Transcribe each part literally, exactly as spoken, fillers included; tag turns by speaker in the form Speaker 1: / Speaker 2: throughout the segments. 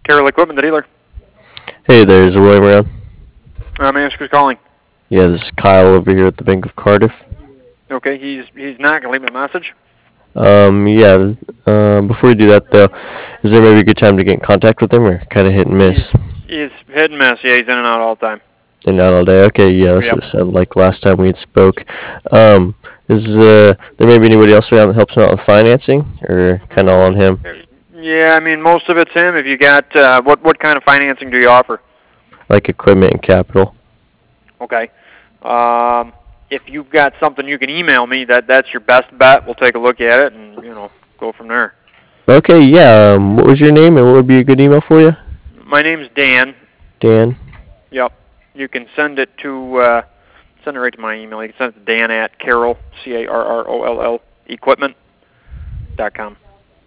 Speaker 1: Carroll Equipment, the dealer.
Speaker 2: Hey, there's William around.
Speaker 1: Uh, may I ask who's calling?
Speaker 2: Yeah, this is Kyle over here at the Bank of Cardiff.
Speaker 1: Okay, he's he's not gonna leave me a message.
Speaker 2: Um, yeah. Um, before you do that, though, is there maybe a good time to get in contact with him, or kind of hit and miss?
Speaker 1: He's hit and miss. Yeah, he's in and out all the time.
Speaker 2: In and out all day. Okay, yeah, that's
Speaker 1: Yep.
Speaker 2: what it sounded like last time we had spoke. Um, is uh, there maybe anybody else around that helps him out with financing, or kind of all on him?
Speaker 1: Yeah, I mean most of it's him. If you got uh, what what kind of financing do you offer?
Speaker 2: Like equipment and capital.
Speaker 1: Okay. Um, if you've got something you can email me, that that's your best bet. We'll take a look at it and you know go from there.
Speaker 2: Okay, yeah. Um, what was your name, and what would be a good email for you?
Speaker 1: My name's Dan.
Speaker 2: Dan.
Speaker 1: Yep. You can send it to uh, send it right to my email. You can send it to Dan at Carroll C A R R O L L Equipment dot com.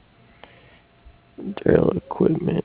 Speaker 2: Carroll Equipment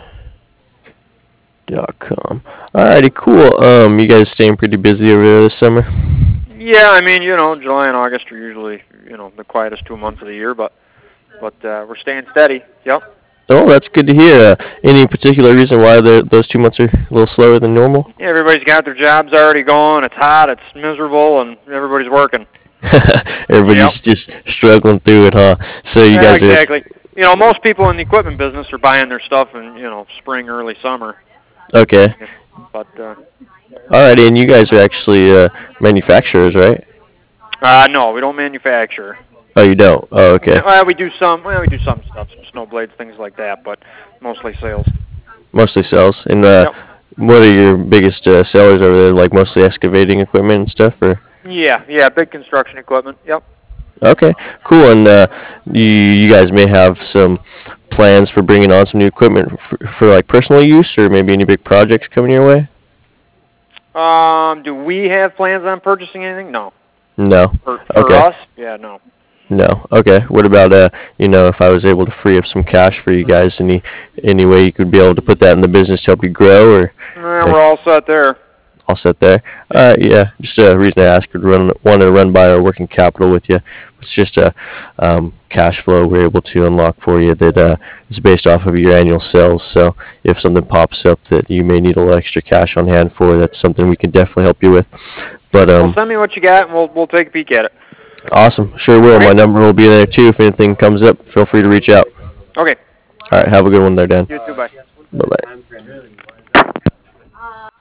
Speaker 2: dot com. Alrighty, cool. Um, you guys staying pretty busy over there this summer?
Speaker 1: Yeah, I mean, you know, July and August are usually, you know, the quietest two months of the year, but but uh, we're staying steady. Yep.
Speaker 2: Oh, that's good to hear. Uh, any particular reason why the, those two months are a little slower than normal?
Speaker 1: Yeah, everybody's got their jobs already going. It's hot, it's miserable, and everybody's working.
Speaker 2: Everybody's
Speaker 1: Yep.
Speaker 2: just struggling through it, huh? So you
Speaker 1: Yeah,
Speaker 2: guys are
Speaker 1: exactly. You know, most people in the equipment business are buying their stuff in, you know, spring, early summer.
Speaker 2: okay.
Speaker 1: But uh,
Speaker 2: Alrighty, and you guys are actually uh, manufacturers, right?
Speaker 1: uh, no, we don't manufacture.
Speaker 2: Oh, you don't. Oh, okay.
Speaker 1: Well, we do some. Well, we do some stuff, some snow blades, things like that, but mostly sales.
Speaker 2: Mostly sales. And uh,
Speaker 1: Yep.
Speaker 2: what are your biggest uh, sellers over there? Like mostly excavating equipment and stuff, or?
Speaker 1: Yeah, yeah, big construction equipment. Yep.
Speaker 2: Okay, cool. And uh, you you guys may have some plans for bringing on some new equipment for, for like personal use, or maybe any big projects coming your way?
Speaker 1: Um, do we have plans on purchasing anything? No.
Speaker 2: No.
Speaker 1: For, for
Speaker 2: Okay.
Speaker 1: us? Yeah, no.
Speaker 2: No. Okay. What about uh, you know, if I was able to free up some cash for you guys, any any way you could be able to put that in the business to help you grow, or
Speaker 1: Eh, we're all set there.
Speaker 2: all set there? Uh, yeah. Just a reason I asked, would run wanted to run by our working capital with you. It's just a um, cash flow we're able to unlock for you that uh, is based off of your annual sales. So if something pops up that you may need a little extra cash on hand for, that's something we can definitely help you with. But
Speaker 1: Well,
Speaker 2: um,
Speaker 1: send me what you got, and we'll we'll take a peek at it.
Speaker 2: awesome. Sure will. My number will be there too. If anything comes up, feel free to reach out.
Speaker 1: Okay.
Speaker 2: All right. Have a good one there, Dan.
Speaker 1: You too. Bye.
Speaker 2: Bye bye.